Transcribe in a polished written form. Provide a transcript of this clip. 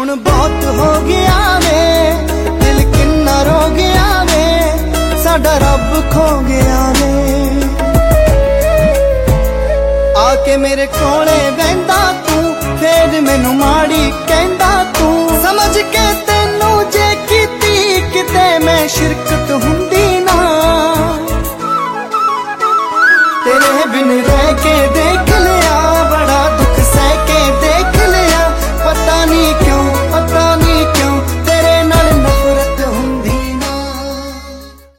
हुण बहुत हो गया वे, दिल किन्ना रो गया वे, साडा रब खो गया वे। आके मेरे कोले बहंदा तू, फिर मैनू माड़ी कहंदा तू, समझ के तेनू जे कीती किते मैं